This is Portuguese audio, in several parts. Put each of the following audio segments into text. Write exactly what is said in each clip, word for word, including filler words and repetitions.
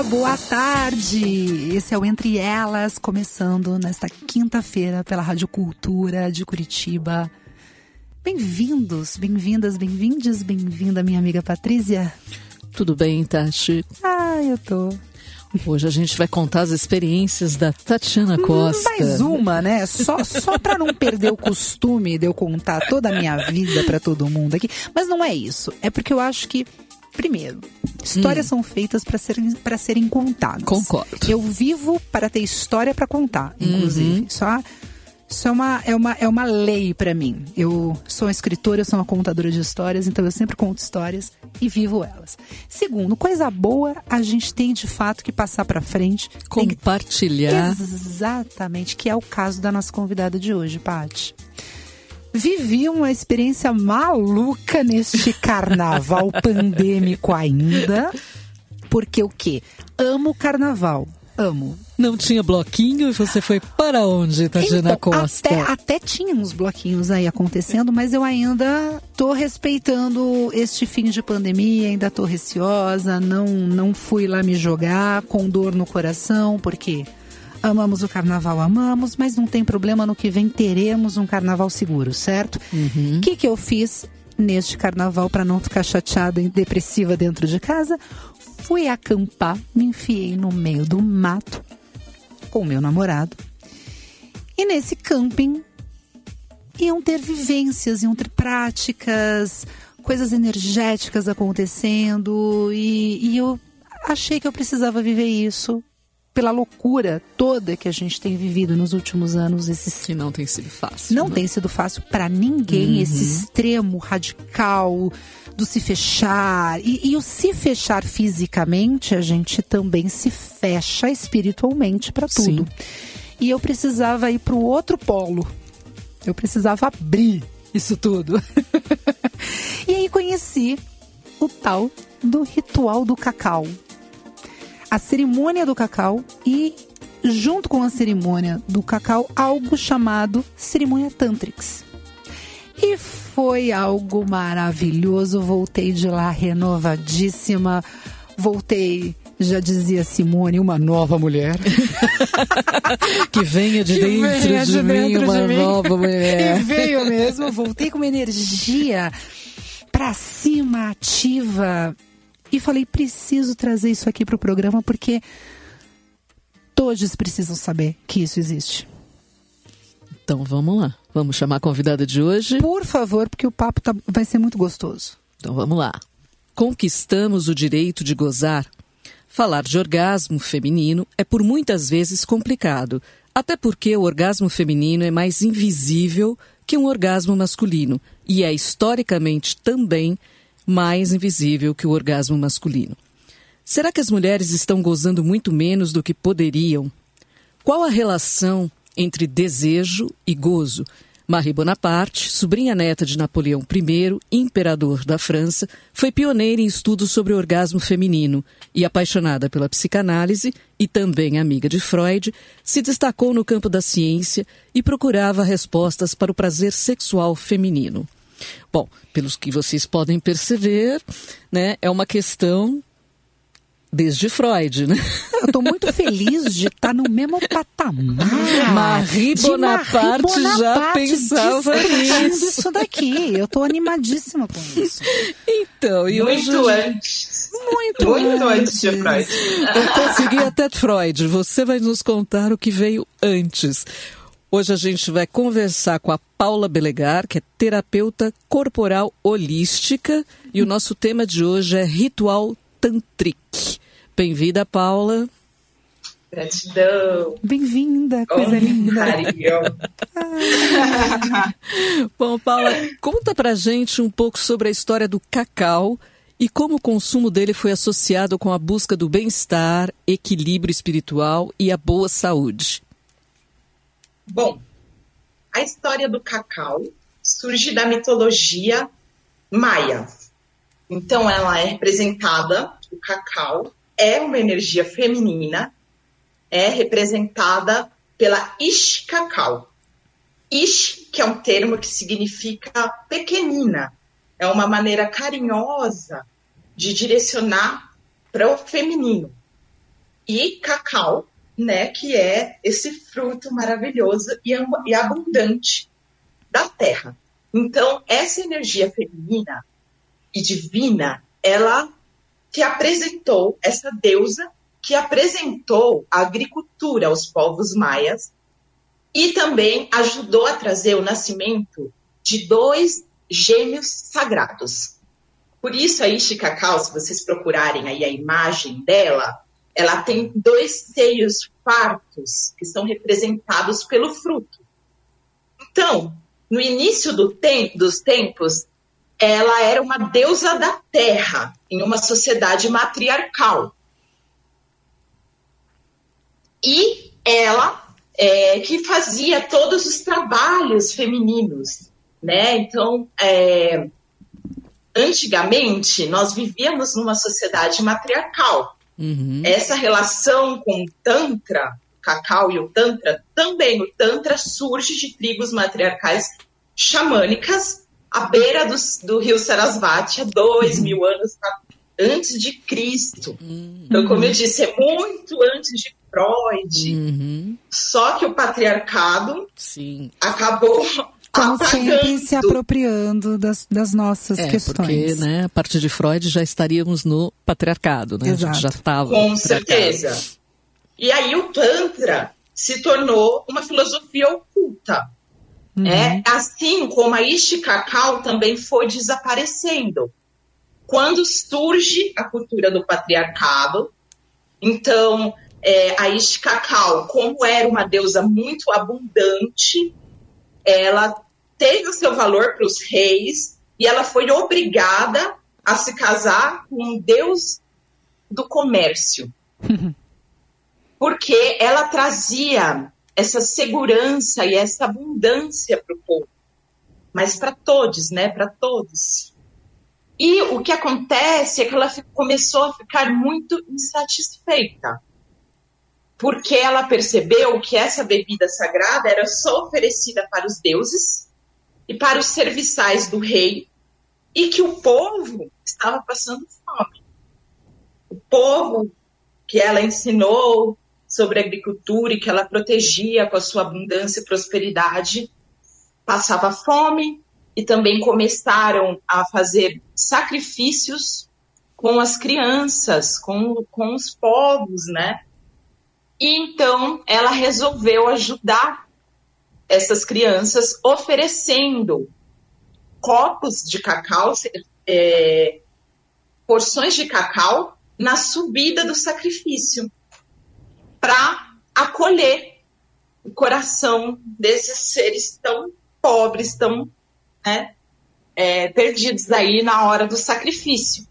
boa tarde! Esse é o Entre Elas, começando nesta quinta-feira pela Rádio Cultura de Curitiba. Bem-vindos, bem-vindas, bem-vindes, bem-vinda minha amiga Patrícia. Tudo bem, Tati? Ah, eu tô... Hoje a gente vai contar as experiências da Tatiana Costa. Mais uma, né? Só, só para não perder o costume de eu contar toda a minha vida para todo mundo aqui. Mas não é isso, é porque eu acho que... Primeiro, histórias hum. são feitas para serem, para serem contadas. Concordo. Eu vivo para ter história para contar, inclusive. Uhum. Só, isso é uma, é uma, é uma lei para mim. Eu sou uma escritora, eu sou uma contadora de histórias, então eu sempre conto histórias e vivo elas. Segundo, coisa boa a gente tem de fato que passar para frente. Compartilhar. Que... Exatamente, que é o caso da nossa convidada de hoje, Paty. Vivi uma experiência maluca neste carnaval pandêmico ainda. Porque o quê? Amo carnaval. Amo. Não tinha bloquinho e você foi para onde, Tatiana então, Costa? Até, até tinha uns bloquinhos aí acontecendo, mas eu ainda tô respeitando este fim de pandemia, ainda tô receosa, não, não fui lá me jogar com dor no coração, porque... Amamos o carnaval, amamos, mas não tem problema, no que vem teremos um carnaval seguro, certo? O uhum. que que eu fiz neste carnaval para não ficar chateada e depressiva dentro de casa? Fui acampar, me enfiei no meio do mato com o meu namorado. E nesse camping iam ter vivências, iam ter práticas, coisas energéticas acontecendo e, e eu achei que eu precisava viver isso. Pela loucura toda que a gente tem vivido nos últimos anos. Esses... Que não tem sido fácil. Não né? tem sido fácil para ninguém, uhum. esse extremo radical do se fechar. E, e o se fechar fisicamente, a gente também se fecha espiritualmente para tudo. Sim. E eu precisava ir para o outro polo. Eu precisava abrir isso tudo. E aí conheci o tal do ritual do cacau. A cerimônia do cacau e, junto com a cerimônia do cacau, algo chamado cerimônia Tantrix. E foi algo maravilhoso, voltei de lá renovadíssima, voltei, já dizia Simone, uma nova mulher. Que venha de, que dentro, venha de, de mim dentro uma de mim. Nova mulher. E veio mesmo, voltei com uma energia pra cima, ativa. E falei, preciso trazer isso aqui para o programa porque todos precisam saber que isso existe. Então vamos lá, vamos chamar a convidada de hoje? Por favor, porque o papo tá, vai ser muito gostoso. Então vamos lá. Conquistamos o direito de gozar? Falar de orgasmo feminino é por muitas vezes complicado, até porque o orgasmo feminino é mais invisível que um orgasmo masculino e é historicamente também mais invisível que o orgasmo masculino. Será que as mulheres estão gozando muito menos do que poderiam? Qual a relação entre desejo e gozo? Marie Bonaparte, sobrinha neta de Napoleão I, imperador da França, foi pioneira em estudos sobre o orgasmo feminino e, apaixonada pela psicanálise e também amiga de Freud, se destacou no campo da ciência e procurava respostas para o prazer sexual feminino. Bom, pelos que vocês podem perceber, né, é uma questão desde Freud, né? Eu estou muito feliz de estar no mesmo patamar. Marie Bonaparte, Marie Bonaparte já pensava nisso. Isso daqui, eu estou animadíssima com isso. Então, e muito hoje... antes. Muito, muito antes. antes de Freud. Eu consegui até Freud. Você vai nos contar o que veio antes. Hoje a gente vai conversar com a Paula Belegar, que é terapeuta corporal holística, e o nosso tema de hoje é ritual tantric. Bem-vinda, Paula. Gratidão. Bem-vinda, coisa oh, linda. Bom, Paula, conta pra gente um pouco sobre a história do cacau e como o consumo dele foi associado com a busca do bem-estar, equilíbrio espiritual e a boa saúde. Bom, a história do cacau surge da mitologia maia. Então, ela é representada, o cacau é uma energia feminina, é representada pela Ixcacau. Ish, que é um termo que significa pequenina, é uma maneira carinhosa de direcionar para o feminino. e cacau, né, que é esse fruto maravilhoso e, e abundante da terra. Então, essa energia feminina e divina, ela que apresentou, essa deusa que apresentou a agricultura aos povos maias e também ajudou a trazer o nascimento de dois gêmeos sagrados. Por isso, a Ixi Cacau, se vocês procurarem aí a imagem dela, ela tem dois seios fartos que são representados pelo fruto. Então, no início do tem- dos tempos, ela era uma deusa da terra, em uma sociedade matriarcal. E ela é, que fazia todos os trabalhos femininos, né? Então, é, antigamente, nós vivíamos numa sociedade matriarcal. Uhum. Essa relação com o Tantra, o cacau e o Tantra, também o Tantra surge de tribos matriarcais xamânicas à beira do, do rio Sarasvati, há dois uhum. mil anos antes de Cristo. Uhum. Então, como eu disse, é muito antes de Freud. Uhum. Só que o patriarcado Sim. acabou... Como sempre se apropriando das, das nossas é, questões. Porque, né, a partir de Freud já estaríamos no patriarcado, né? Exato. A gente já estava. Com certeza. E aí o Tantra se tornou uma filosofia oculta. Uhum. É, assim como a Ixi Cacau também foi desaparecendo. Quando surge a cultura do patriarcado, então é, a Ixi Cacau, como era uma deusa muito abundante, ela teve o seu valor para os reis e ela foi obrigada a se casar com um deus do comércio. Porque ela trazia essa segurança e essa abundância para o povo. Mas para todos, né? Para todos. E o que acontece é que ela começou a ficar muito insatisfeita. Porque ela percebeu que essa bebida sagrada era só oferecida para os deuses e para os serviçais do rei, e que o povo estava passando fome. O povo que ela ensinou sobre agricultura e que ela protegia com a sua abundância e prosperidade, passava fome, e também começaram a fazer sacrifícios com as crianças, com, com os povos, né? E então ela resolveu ajudar essas crianças oferecendo copos de cacau, é, porções de cacau na subida do sacrifício, para acolher o coração desses seres tão pobres, tão né, é, perdidos aí na hora do sacrifício.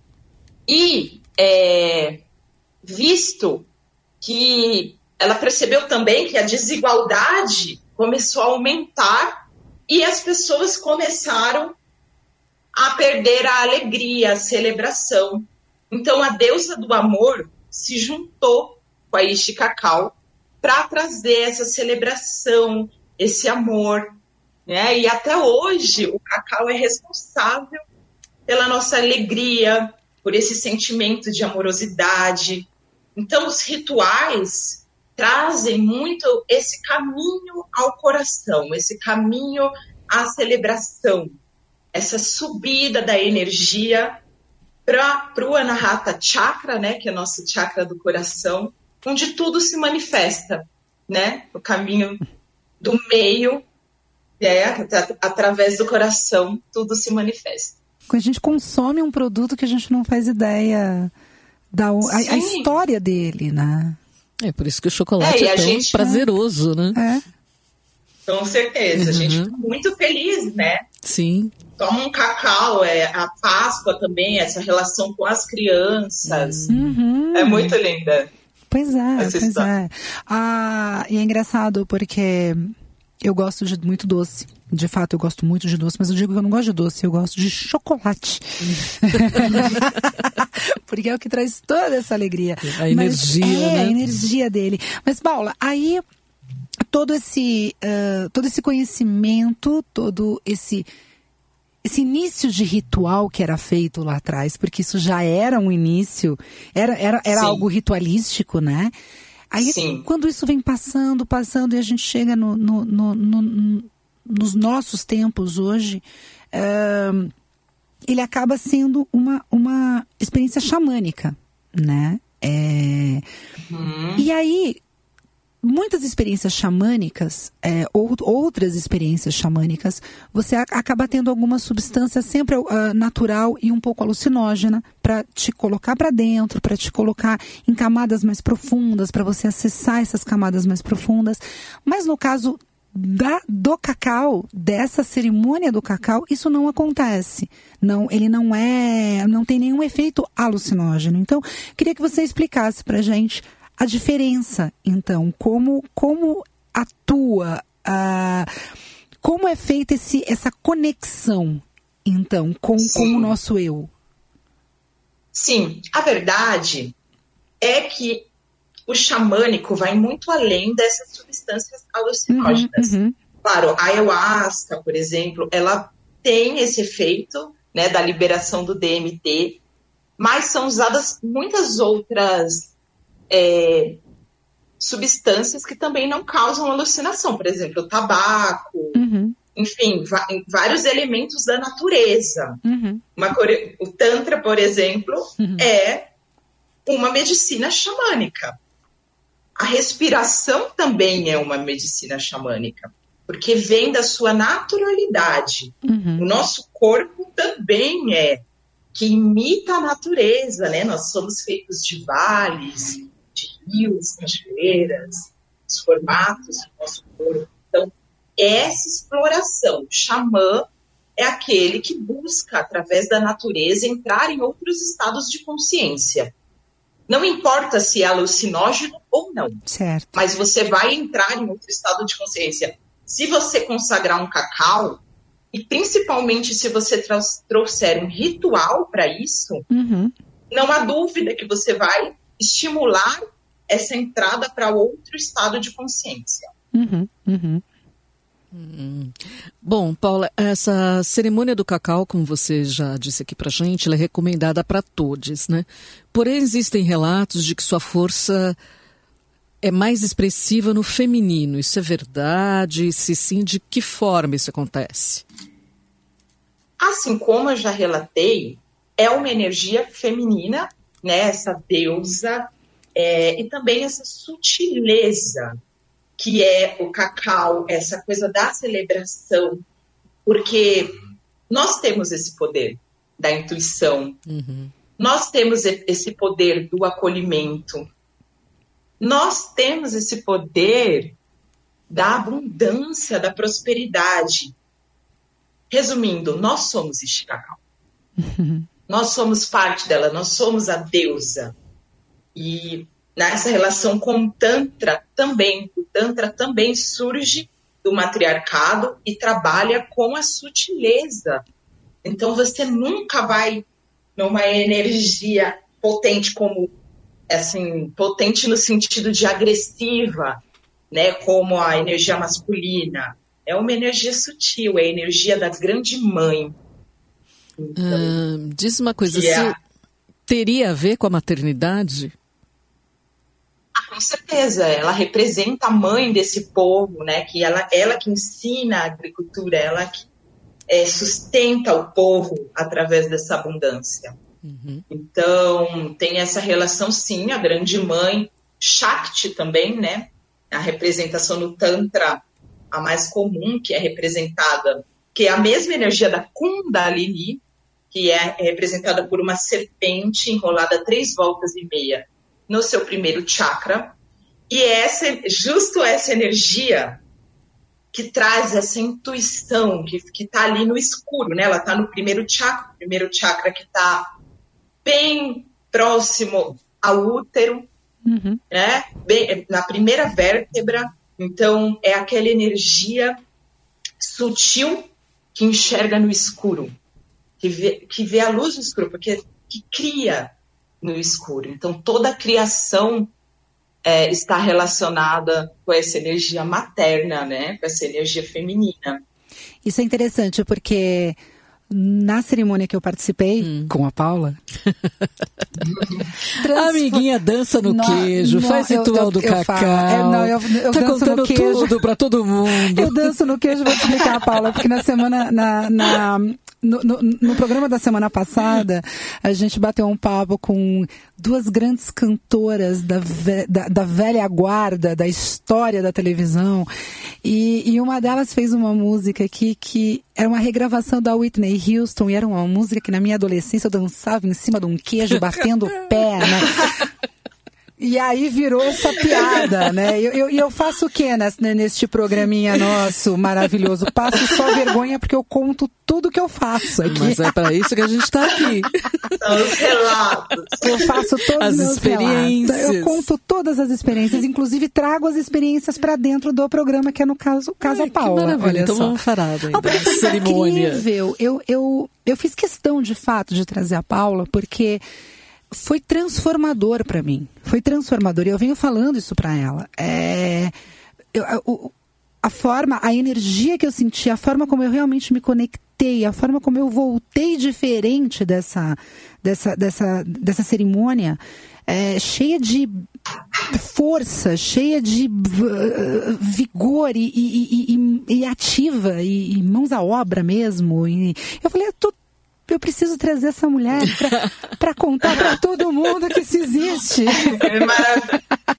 E é, visto que ela percebeu também que a desigualdade começou a aumentar e as pessoas começaram a perder a alegria, a celebração. Então a deusa do amor se juntou com a Ixi Cacau para trazer essa celebração, esse amor, né? E até hoje o cacau é responsável pela nossa alegria, por esse sentimento de amorosidade. Então, os rituais trazem muito esse caminho ao coração, esse caminho à celebração, essa subida da energia para o Anahata Chakra, né, que é o nosso chakra do coração, onde tudo se manifesta, né, o caminho do meio, é, através do coração, tudo se manifesta. Quando a gente consome um produto que a gente não faz ideia da a, a história dele, né? É por isso que o chocolate é, é tão gente, prazeroso, né? É. Com certeza, uhum. A gente fica muito feliz, né? Sim. Toma um cacau, é, a Páscoa também, essa relação com as crianças. Uhum. É muito linda. Pois é, pois história. é. Ah, e é engraçado porque eu gosto de muito doce. De fato, eu gosto muito de doce, mas eu digo que eu não gosto de doce, eu gosto de chocolate. Porque é o que traz toda essa alegria. A energia, mas, é, né? a energia dele. Mas, Paula, aí todo esse, uh, todo esse conhecimento, todo esse esse início de ritual que era feito lá atrás, porque isso já era um início, era, era, era algo ritualístico, né? Aí, Sim. quando isso vem passando, passando, e a gente chega no, no, no, no, nos nossos tempos hoje, uh, ele acaba sendo uma, uma experiência xamânica, né? É... Uhum. E aí, muitas experiências xamânicas, é, ou, outras experiências xamânicas, você a, acaba tendo alguma substância sempre uh, natural e um pouco alucinógena para te colocar para dentro, para te colocar em camadas mais profundas, para você acessar essas camadas mais profundas. Mas no caso da, do cacau, dessa cerimônia do cacau, isso não acontece. Não, ele não é, não tem nenhum efeito alucinógeno. Então, queria que você explicasse para a gente a diferença, então, como, como atua, uh, como é feita esse, essa conexão, então, com, com o nosso eu? Sim, a verdade é que o xamânico vai muito além dessas substâncias alucinógenas. Uhum, uhum. Claro, a ayahuasca, por exemplo, ela tem esse efeito, né, da liberação do D M T, mas são usadas muitas outras É, substâncias que também não causam alucinação, por exemplo, o tabaco, uhum. enfim, vários elementos da natureza. Uhum. Uma, o Tantra, por exemplo, uhum. é uma medicina xamânica. A respiração também é uma medicina xamânica, porque vem da sua naturalidade. Uhum. O nosso corpo também é, que imita a natureza, né? Nós somos feitos de vales, de rios, cachoeiras, os formatos do nosso corpo. Então, essa exploração, o xamã é aquele que busca, através da natureza, entrar em outros estados de consciência. Não importa se é alucinógeno ou não, certo. Mas você vai entrar em outro estado de consciência. Se você consagrar um cacau, e principalmente se você trouxer um ritual para isso, uhum. não há dúvida que você vai estimular essa entrada para outro estado de consciência. Uhum, uhum. Hum. Bom, Paula, essa cerimônia do cacau, como você já disse aqui pra gente, ela é recomendada para todos, né? Porém, existem relatos de que sua força é mais expressiva no feminino. Isso é verdade? Se sim, de que forma isso acontece? Assim como eu já relatei, é uma energia feminina, né, essa deusa, é, e também essa sutileza que é o cacau, essa coisa da celebração, porque nós temos esse poder da intuição, uhum. nós temos esse poder do acolhimento, nós temos esse poder da abundância, da prosperidade. Resumindo, nós somos este cacau. Uhum. Nós somos parte dela, nós somos a deusa. E nessa relação com o Tantra também, o Tantra também surge do matriarcado e trabalha com a sutileza. Então você nunca vai numa energia potente como, assim, potente no sentido de agressiva, né, como a energia masculina. É uma energia sutil, é a energia da grande mãe. Então, ah, diz uma coisa, se é... teria a ver com a maternidade? Ah, com certeza, ela representa a mãe desse povo, né? Que ela, ela que ensina a agricultura, ela que é, sustenta o povo através dessa abundância. Uhum. Então, tem essa relação, sim, a grande mãe, Shakti também, né? A representação no Tantra, a mais comum, que é representada, que é a mesma energia da Kundalini, que é representada por uma serpente enrolada três voltas e meia no seu primeiro chakra. E essa, justo essa energia que traz essa intuição, que está ali no escuro, né? Ela está no primeiro chakra, o primeiro chakra que está bem próximo ao útero, uhum. né? Bem, na primeira vértebra. Então, é aquela energia sutil que enxerga no escuro, que vê, que vê a luz no escuro, porque que cria no escuro. Então, toda a criação é, está relacionada com essa energia materna, né? Com essa energia feminina. Isso é interessante, porque Na cerimônia que eu participei hum. com a Paula... Transfor... Amiguinha, dança no não, queijo, não, faz ritual eu, eu, do eu cacau. É, não, eu, eu tá danço contando no queijo. Tudo pra todo mundo. Eu danço no queijo, vou explicar, Paula, porque na semana... Na, na, no, no, no programa da semana passada, a gente bateu um papo com duas grandes cantoras da, ve, da, da velha guarda, da história da televisão, e, e uma delas fez uma música aqui que era uma regravação da Whitney Houston, e era uma música que na minha adolescência eu dançava em cima de um queijo, batendo o pé, né? E aí virou essa piada, né? E eu, eu, eu faço o quê nesse, neste programinha nosso maravilhoso? Passo só vergonha porque eu conto tudo que eu faço aqui. Mas é para isso que a gente está aqui. São os relatos. Eu faço todas as meus experiências. Relatos. Eu conto todas as experiências, inclusive trago as experiências para dentro do programa, que é no caso Casa Ai, Paula. Que maravilha. Então só. Vamos falar da oh, cerimônia. Incrível. Eu, eu, eu fiz questão, de fato, de trazer a Paula, porque... foi transformador para mim, foi transformador, e eu venho falando isso para ela. É, eu, a, a forma, a energia que eu senti, a forma como eu realmente me conectei, a forma como eu voltei diferente dessa, dessa, dessa, dessa cerimônia, é, cheia de força, cheia de uh, vigor e, e, e, e ativa, e, e mãos à obra mesmo. E eu falei, eu tô eu preciso trazer essa mulher para contar para todo mundo que isso existe. É maravilhoso.